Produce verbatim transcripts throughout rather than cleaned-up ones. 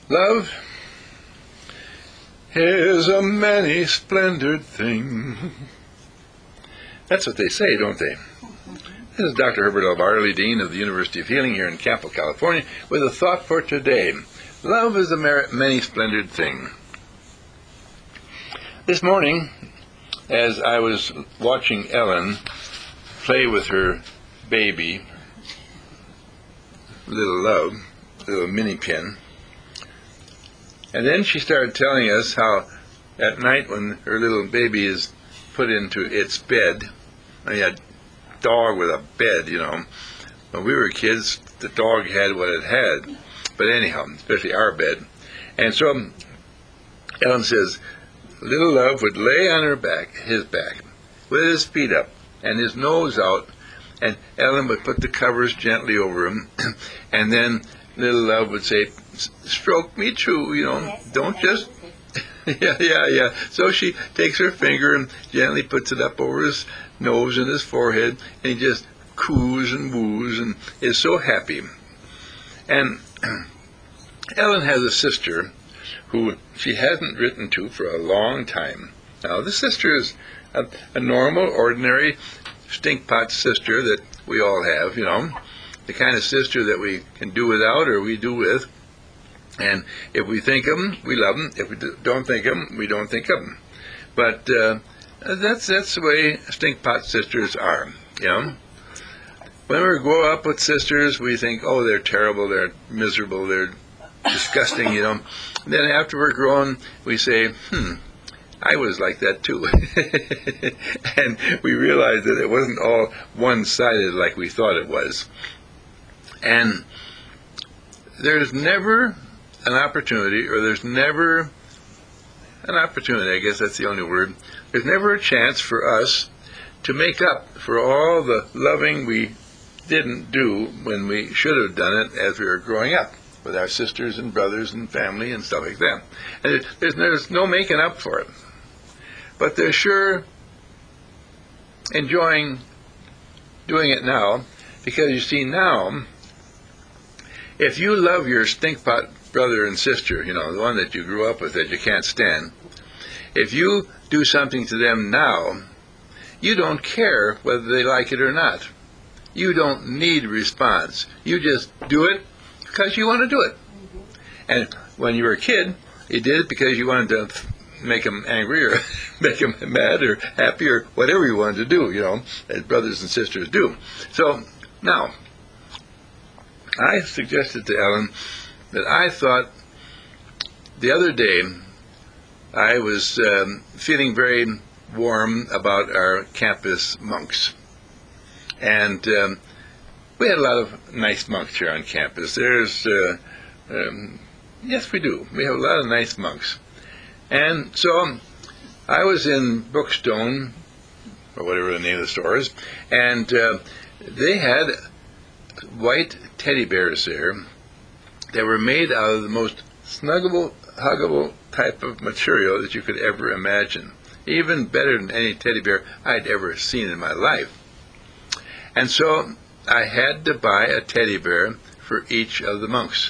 Love is a many-splendored thing. That's what they say, don't they? This is Doctor Herbert L. Barley, Dean of the University of Healing here in Campo, California, with a thought for today. Love is a many-splendored thing. This morning, as I was watching Ellen play with her baby, little Love, little mini pin, and then she started telling us how at night when her little baby is put into its bed, I mean, a dog with a bed, you know. When we were kids, the dog had what it had. But anyhow, especially our bed. And so Ellen says, little Love would lay on her back, his back, with his feet up and his nose out, and Ellen would put the covers gently over him, and then little Love would say, stroke me too, you know, yes, don't just, yeah, yeah, yeah. So she takes her finger and gently puts it up over his nose and his forehead, and he just coos and woos and is so happy. And Ellen has a sister who she hasn't written to for a long time. Now, this sister is a, a normal, ordinary, stinkpot sister that we all have, you know, the kind of sister that we can do without or we do with. And if we think of them, we love them. If we don't think of them, we don't think of them. But uh, that's that's the way stinkpot sisters are, you know. When we grow up with sisters, we think, oh, they're terrible, they're miserable, they're disgusting, you know. And then after we're grown, we say, hmm, I was like that too. And we realize that it wasn't all one-sided like we thought it was. And there's never an opportunity, or there's never an opportunity, I guess that's the only word, there's never a chance for us to make up for all the loving we didn't do when we should have done it as we were growing up with our sisters and brothers and family and stuff like that. And there's, there's no making up for it. But they're sure enjoying doing it now, because you see now, if you love your stinkpot brother and sister, you know, the one that you grew up with that you can't stand, if you do something to them now, you don't care whether they like it or not. You don't need a response. You just do it because you want to do it. And when you were a kid, you did it because you wanted to make them angry or make them mad or happy or whatever you wanted to do, you know, as brothers and sisters do. So now, I suggested to Ellen that I thought the other day I was um, feeling very warm about our campus monks. And um, we had a lot of nice monks here on campus. There's, uh, um, yes, we do. We have a lot of nice monks. And so I was in Brookstone, or whatever the name of the store is, and uh, they had white teddy bears there that were made out of the most snuggable, huggable type of material that you could ever imagine. Even better than any teddy bear I'd ever seen in my life. And so I had to buy a teddy bear for each of the monks.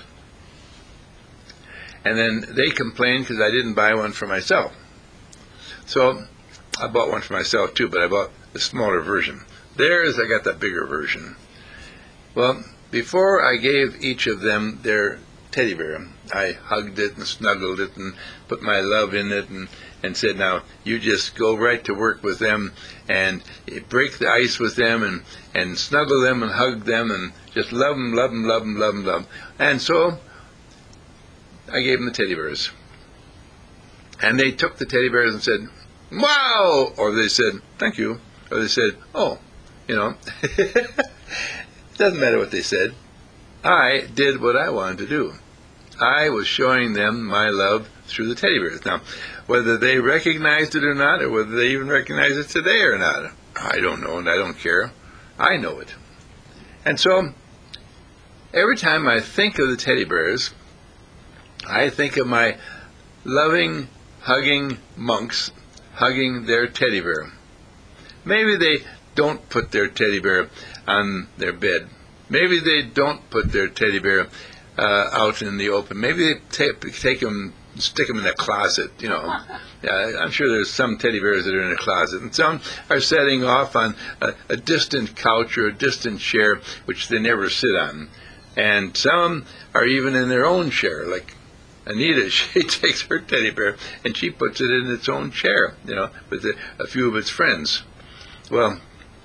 And then they complained because I didn't buy one for myself. So I bought one for myself too, but I bought the smaller version. Theirs, I got the bigger version. Well, before I gave each of them their teddy bear, I hugged it and snuggled it and put my love in it and, and said, now, you just go right to work with them and break the ice with them and, and snuggle them and hug them and just love them, love them, love them, love them, love them. And so I gave them the teddy bears. And they took the teddy bears and said, wow! Or they said, thank you. Or they said, oh, you know. It doesn't matter what they said. I did what I wanted to do. I was showing them my love through the teddy bears. Now, whether they recognized it or not, or whether they even recognize it today or not, I don't know, and I don't care. I know it. And so, every time I think of the teddy bears, I think of my loving, hugging monks hugging their teddy bear. Maybe they don't put their teddy bear on their bed. Maybe they don't put their teddy bear uh, out in the open. Maybe they take, take them, stick them in a closet, you know. Yeah, I'm sure there's some teddy bears that are in a closet, and some are setting off on a, a distant couch or a distant chair, which they never sit on. And some are even in their own chair, like Anita. She takes her teddy bear and she puts it in its own chair, you know, with a, a few of its friends. Well,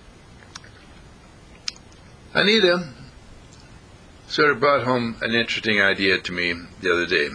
Anita sort of brought home an interesting idea to me the other day.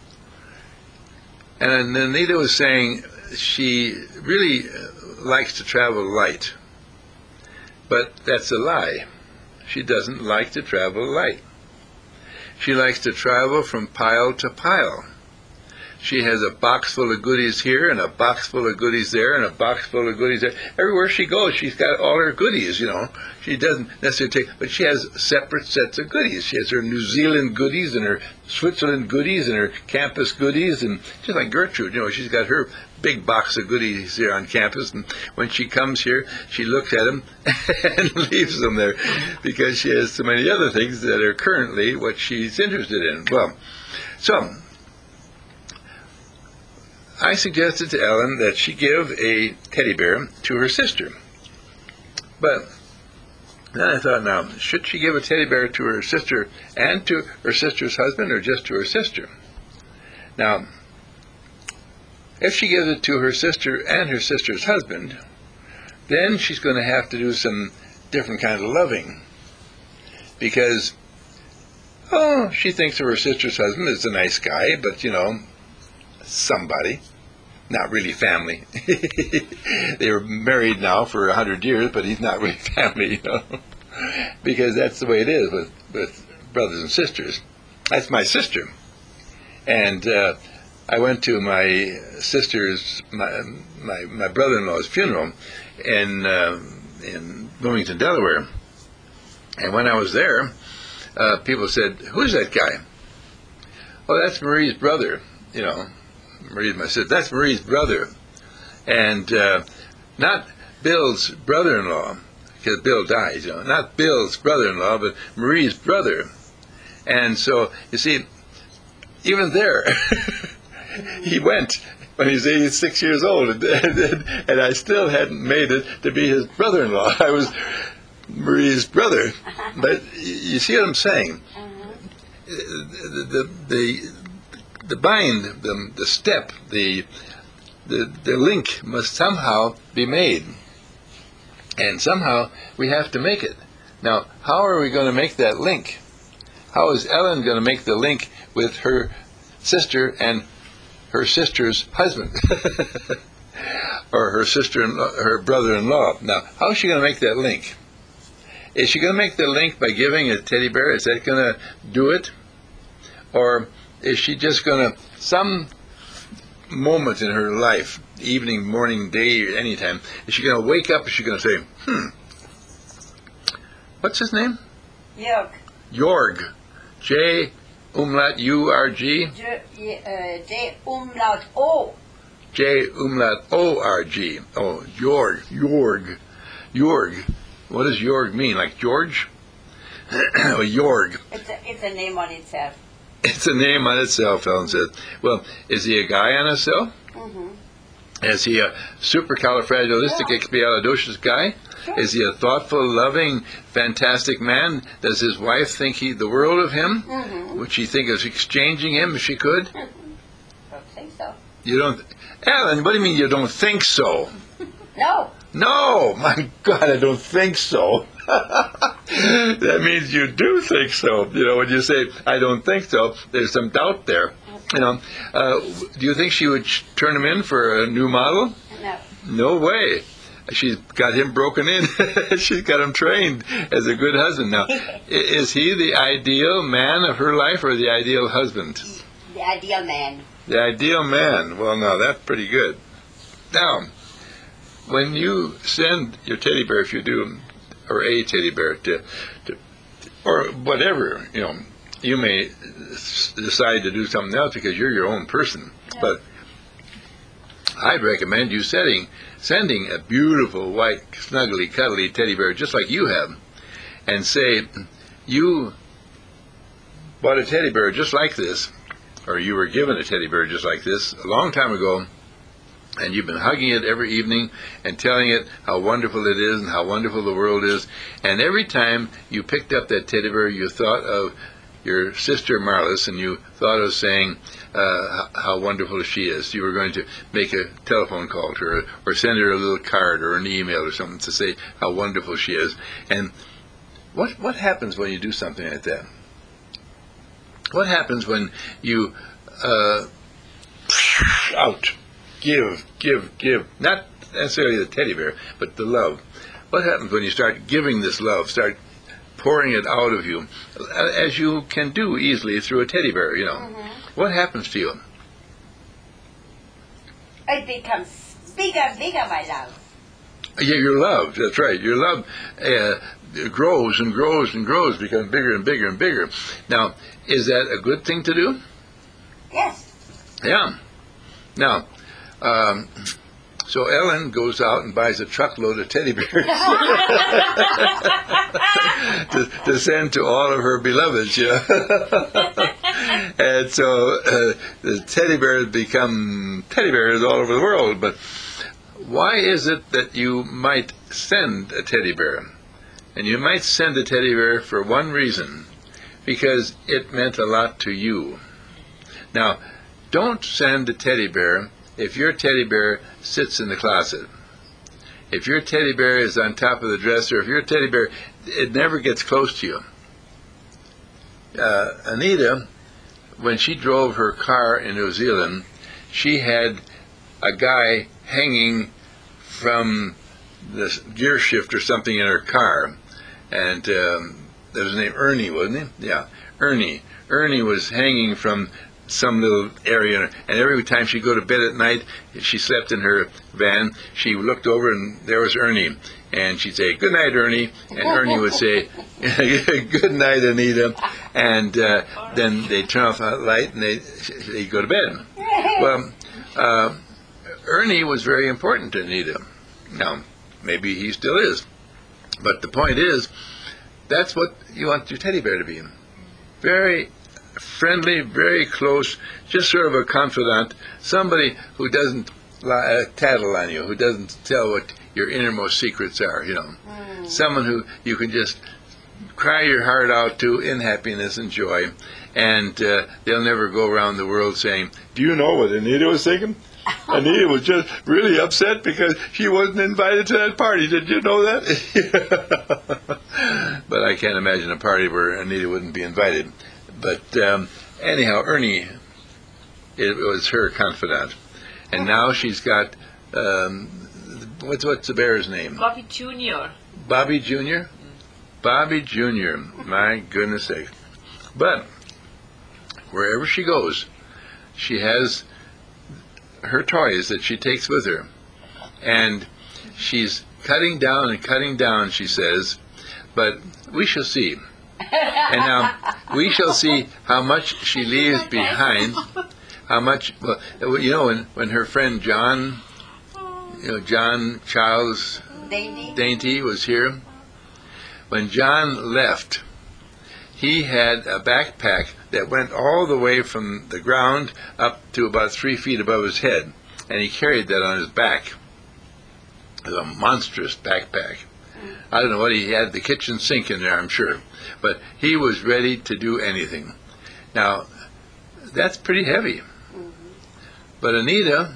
And Anita was saying she really likes to travel light. But that's a lie. She doesn't like to travel light. She likes to travel from pile to pile. She has a box full of goodies here, and a box full of goodies there, and a box full of goodies there. Everywhere she goes, she's got all her goodies, you know. She doesn't necessarily take, but she has separate sets of goodies. She has her New Zealand goodies and her Switzerland goodies and her campus goodies, and just like Gertrude, you know, she's got her big box of goodies here on campus, and when she comes here, she looks at them and leaves them there because she has so many other things that are currently what she's interested in. Well, so I suggested to Ellen that she give a teddy bear to her sister. But then I thought, now, should she give a teddy bear to her sister and to her sister's husband, or just to her sister? Now, if she gives it to her sister and her sister's husband, then she's going to have to do some different kind of loving. Because, oh, she thinks of her sister's husband as a nice guy, but, you know, somebody, not really family. They were married now for a hundred years, but he's not really family, you know, because that's the way it is with, with brothers and sisters. That's my sister, and uh, I went to my sister's, my my, my brother-in-law's funeral in uh, in Bloomington, Delaware, and when I was there, uh, people said, "Who's that guy?" "Oh, that's Marie's brother," you know. Marie, I said, "That's Marie's brother," and uh, not Bill's brother-in-law, because Bill died, you know, not Bill's brother-in-law, but Marie's brother. And so, you see, even there, he went when he was eighty-six years old, and, and, and I still hadn't made it to be his brother-in-law. I was Marie's brother. But you see what I'm saying? The, the, the The bind, the, the step, the, the the link must somehow be made. And somehow we have to make it. Now, how are we going to make that link? How is Ellen going to make the link with her sister and her sister's husband? Or her sister and her brother-in-law? Now, how is she going to make that link? Is she going to make the link by giving a teddy bear? Is that going to do it? Or is she just going to, some moment in her life, evening, morning, day, anytime, is she going to wake up and she's going to say, hmm, what's his name? Jörg. Jorg. J, umlaut, U, R, G? J, uh, J, umlaut, O. J, umlaut, O, R, G. Oh, Jorg. Jorg. Jorg. What does Jorg mean? Like George? Oh, Jorg. It's a, it's a name on itself. It's a name on itself, Ellen says. Well, is he a guy on itself? Mm-hmm. Is he a supercalifragilisticexpialidocious guy? Sure. Is he a thoughtful, loving, fantastic man? Does his wife think he the world of him? Mm-hmm. Would she think of exchanging him if she could? Mm-hmm. Don't think so. You don't... Ellen, what do you mean you don't think so? No. No! My God, I don't think so. That means you do think so. You know, when you say, I don't think so, there's some doubt there. You know, uh, do you think she would sh- turn him in for a new model? No. No way. She's got him broken in. She's got him trained as a good husband. Now, i- is he the ideal man of her life or the ideal husband? The ideal man. The ideal man. Well, now, that's pretty good. Now, when you send your teddy bear, if you do, or a teddy bear to, to or whatever, you know, you may s- decide to do something else because you're your own person. Yeah. But I'd recommend you setting, sending a beautiful, white, snuggly, cuddly teddy bear just like you have, and say, you bought a teddy bear just like this, or you were given a teddy bear just like this a long time ago, and you've been hugging it every evening and telling it how wonderful it is and how wonderful the world is, and every time you picked up that teddy bear, you thought of your sister Marlis, and you thought of saying uh, how wonderful she is. You were going to make a telephone call to her, or send her a little card or an email or something to say how wonderful she is. And what what happens when you do something like that? What happens when you uh, out, give, give, give, not necessarily the teddy bear, but the love? What happens when you start giving this love, start pouring it out of you, as you can do easily through a teddy bear, you know? Mm-hmm. What happens to you? It becomes bigger and bigger, my love. Yeah, your love, that's right. Your love uh, grows and grows and grows, becomes bigger and bigger and bigger. Now, is that a good thing to do? Yes. Yeah. Now, um, so Ellen goes out and buys a truckload of teddy bears to, to send to all of her beloveds, you know. And so uh, the teddy bears become teddy bears all over the world. But why is it that you might send a teddy bear? And you might send a teddy bear for one reason, because it meant a lot to you. Now, don't send a teddy bear if your teddy bear sits in the closet. If your teddy bear is on top of the dresser, if your teddy bear, it never gets close to you. Uh, Anita, when she drove her car in New Zealand, she had a guy hanging from the gear shift or something in her car. And um, that was his name, Ernie, wasn't he? Yeah, Ernie. Ernie was hanging from some little area, and every time she'd go to bed at night, she slept in her van, she looked over and there was Ernie, and she'd say, "Good night, Ernie," and Ernie would say, "Good night, Anita," and uh, then they'd turn off the light and they'd, they'd go to bed. Well, uh, Ernie was very important to Anita. Now, maybe he still is, but the point is, that's what you want your teddy bear to be. Very friendly, very close, just sort of a confidant, somebody who doesn't lie, tattle on you, who doesn't tell what your innermost secrets are, you know. Mm. Someone who you can just cry your heart out to in happiness and joy, and uh, they'll never go around the world saying, "Do you know what Anita was thinking? Anita was just really upset because she wasn't invited to that party. Did you know that?" But I can't imagine a party where Anita wouldn't be invited. But um, anyhow, Ernie, it was her confidant. And now she's got, um, what's what's the bear's name? Bobby Junior Bobby Junior Mm. Bobby Junior My goodness sake. But wherever she goes, she has her toys that she takes with her. And she's cutting down and cutting down, she says, but we shall see. And now we shall see how much she leaves behind. How much? Well, you know, when when her friend John, you know, John Charles Dainty. Dainty was here. When John left, he had a backpack that went all the way from the ground up to about three feet above his head, and he carried that on his back. It was a monstrous backpack. I don't know what he had, the kitchen sink in there, I'm sure. But he was ready to do anything. Now, that's pretty heavy. Mm-hmm. But Anita,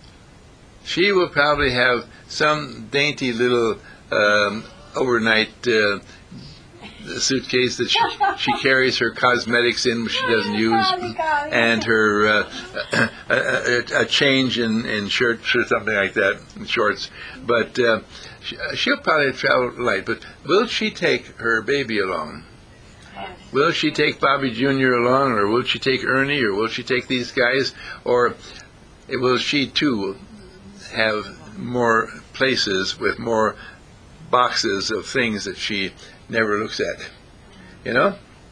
she will probably have some dainty little um, overnight uh, suitcase that she, she carries her cosmetics in, which she doesn't use, and her uh, a, a, a change in, in shirts or something like that, shorts. But uh, she'll probably travel light, but will she take her baby along? Will she take Bobby Junior along, or will she take Ernie, or will she take these guys, or will she too have more places with more boxes of things that she never looks at? You know?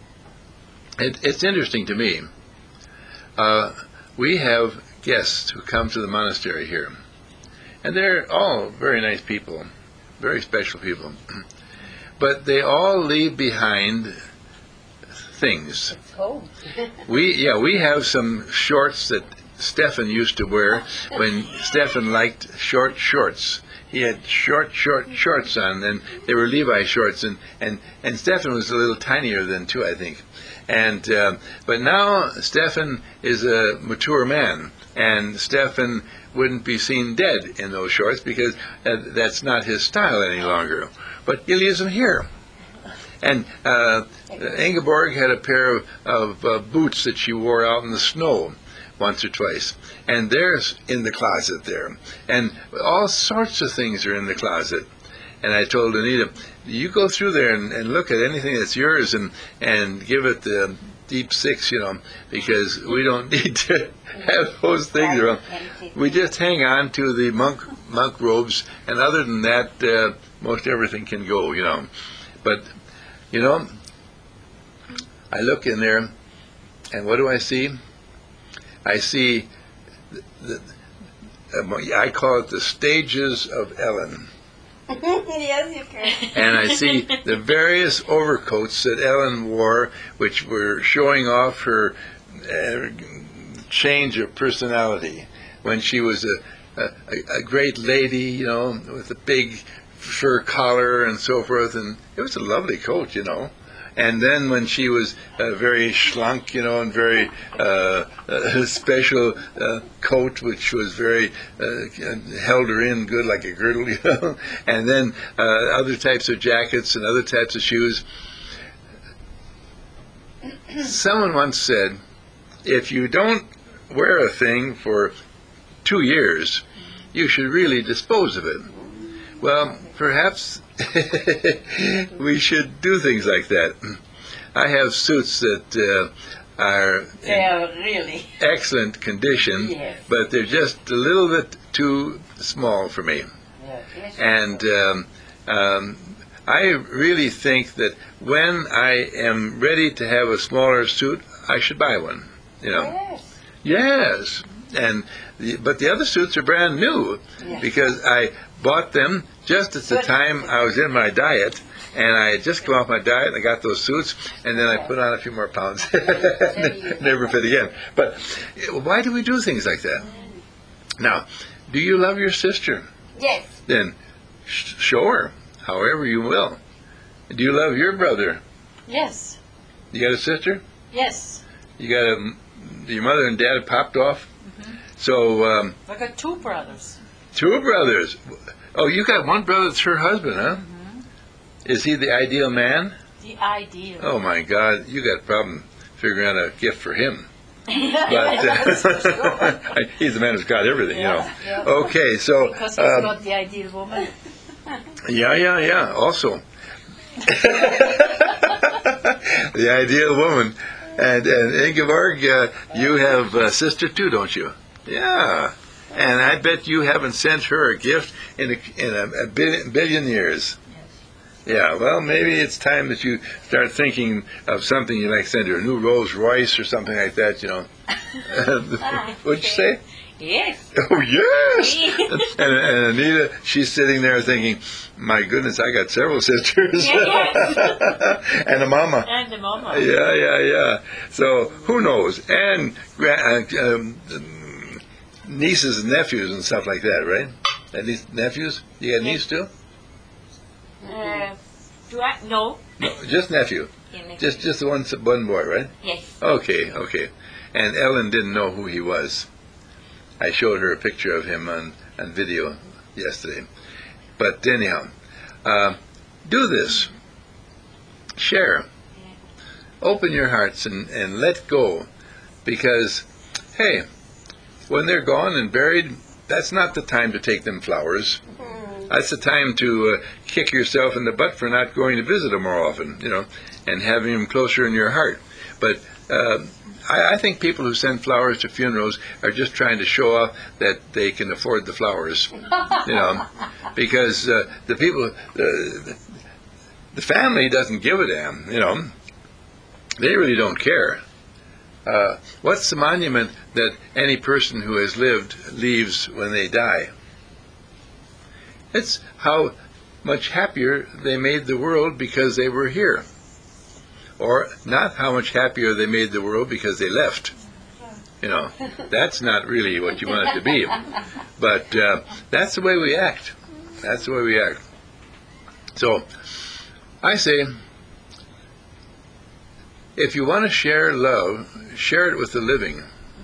It, it's interesting to me. Uh, we have guests who come to the monastery here, and they're all very nice people, very special people. But they all leave behind things. It's home. We yeah we have some shorts that Stefan used to wear when Stefan liked short shorts. He had short short shorts on, and they were Levi shorts, and and and Stefan was a little tinier than two, I think. And uh, but now Stefan is a mature man, and Stefan wouldn't be seen dead in those shorts because uh, that's not his style any longer. But he leaves them here. And uh, Ingeborg had a pair of, of uh, boots that she wore out in the snow once or twice. And they're in the closet there. And all sorts of things are in the closet. And I told Anita, you go through there and, and look at anything that's yours and, and give it the deep six, you know, because we don't need to have those things around. We just hang on to the monk monk robes, and other than that, uh, most everything can go, you know. But, you know, I look in there, and what do I see? I see, the, the, I call it the stages of Ellen. Yes, you can. And I see the various overcoats that Ellen wore, which were showing off her uh, change of personality. When she was a, a, a great lady, you know, with a big fur collar and so forth, and it was a lovely coat, you know. And then when she was uh, very schlunk, you know, and very uh, uh, special uh, coat, which was very, uh, held her in good like a girdle, you know. And then uh, other types of jackets and other types of shoes. Someone once said, if you don't wear a thing for two years, you should really dispose of it. Well, perhaps we should do things like that. I have suits that uh, are They are really. in excellent condition, Yes. but they're just a little bit too small for me. Yes, yes, And um, um, I really think that when I am ready to have a smaller suit, I should buy one. You know. Yes. Yes. And the, but the other suits are brand new Yes. because I bought them just at the Good. time I was in my diet, and I had just come off my diet and I got those suits, and then I put on a few more pounds. Never fit again. But why do we do things like that? Now, do you love your sister? Yes. Then sh- show her, however you will. Do you love your brother? Yes. You got a sister? Yes. You got a, your mother and dad popped off? Mm-hmm. So, um, I got two brothers. two brothers. Oh, you got one brother that's her husband, huh? Mm-hmm. Is he the ideal man? The ideal. Oh, my God, you got a problem figuring out a gift for him. Yes, for sure. But he's the man who's got everything, Yeah, you know. yeah. Okay, so... Because he's um, not the ideal woman. yeah, yeah, yeah, also. The ideal woman. And, and Ingeborg, uh, you have a sister too, don't you? Yeah. And I bet you haven't sent her a gift in a, in a, a billion, billion years. Yeah, well, maybe it's time that you start thinking of something you like send her, a new Rolls Royce or something like that, you know. What'd you say? Yes. Oh, yes! and, and Anita, she's sitting there thinking, my goodness, I got several sisters. Yes. And a mama. And the mama. Yeah, yeah, yeah. So, who knows? And gra- uh, um, nieces and nephews and stuff like that, right? And these nephews? You got a niece too? Uh, do I? No. No, just nephew. Yeah, next- Just just the one, one boy, right? Yes. Okay, okay. And Ellen didn't know who he was. I showed her a picture of him on, on video yesterday. But anyhow, uh, do this. Share. Open your hearts and, and let go. Because, hey, when they're gone and buried, that's not the time to take them flowers. That's the time to uh, kick yourself in the butt for not going to visit them more often, you know, and having them closer in your heart. But uh, I, I think people who send flowers to funerals are just trying to show off that they can afford the flowers, you know, because uh, the people, the, the family doesn't give a damn, you know. They really don't care. Uh, what's the monument that any person who has lived leaves when they die? It's how much happier they made the world because they were here. or not how much happier they made the world because they left. You know, that's not really what you want it to be. But uh, that's the way we act. That's the way we act. So, I say, if you want to share love, share it with the living.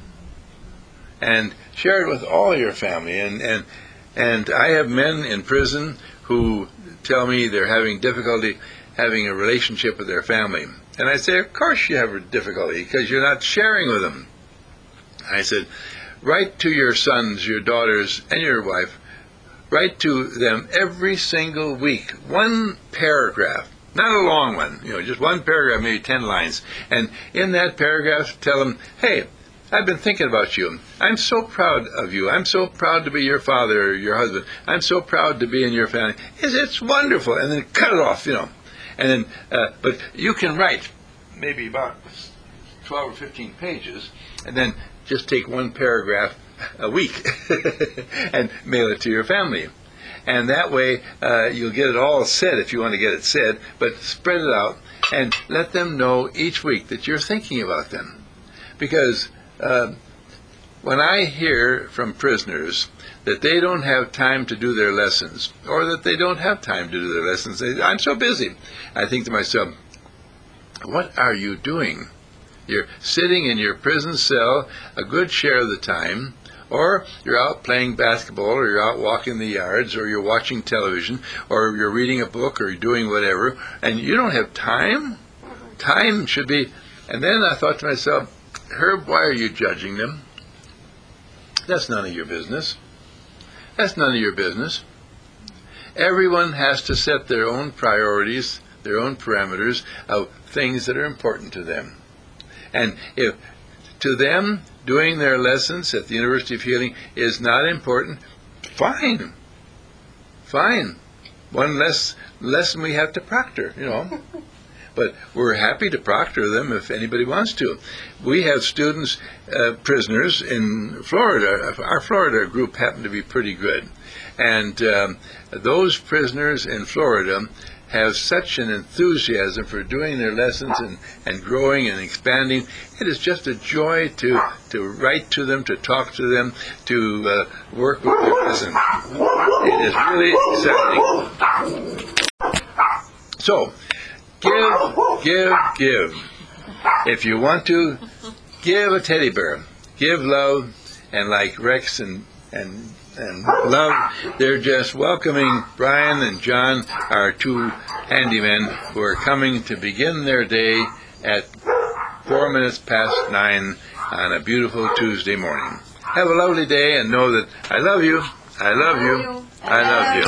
And share it with all your family. And, and, and I have men in prison who tell me they're having difficulty having a relationship with their family. And I say, of course you have a difficulty, because you're not sharing with them. I said, write to your sons, your daughters, and your wife. Write to them every single week, one paragraph, not a long one, you know, just one paragraph, maybe ten lines. And in that paragraph, tell them, hey, I've been thinking about you. I'm so proud of you. I'm so proud to be your father or your husband. I'm so proud to be in your family. It's, it's wonderful. And then cut it off, you know. And then, uh, but you can write maybe about twelve or fifteen pages, and then just take one paragraph a week and mail it to your family. And that way uh, you'll get it all said if you want to get it said, but spread it out and let them know each week that you're thinking about them. Because uh, when I hear from prisoners that they don't have time to do their lessons, or that they don't have time to do their lessons, they, I'm so busy, I think to myself, what are you doing? You're sitting in your prison cell a good share of the time, or you're out playing basketball, or you're out walking the yards, or you're watching television, or you're reading a book, or you're doing whatever, and you don't have time? Time should be... And then I thought to myself, Herb, why are you judging them? That's none of your business. That's none of your business. Everyone has to set their own priorities, their own parameters of things that are important to them. And if to them doing their lessons at the University of Healing is not important, fine. Fine. One less lesson we have to proctor, you know. But we're happy to proctor them if anybody wants to. We have students, uh, prisoners in Florida. Our Florida group happened to be pretty good. And um, those prisoners in Florida have such an enthusiasm for doing their lessons and, and growing and expanding. It is just a joy to, to write to them, to talk to them, to uh, work with their prison. It is really exciting. So, give, give, give. If you want to, give a teddy bear. Give love, and like Rex and, and and Love, they're just welcoming Brian and John, our two handymen, who are coming to begin their day at four minutes past nine on a beautiful Tuesday morning. Have a lovely day, and know that I love you, I love you, I love you.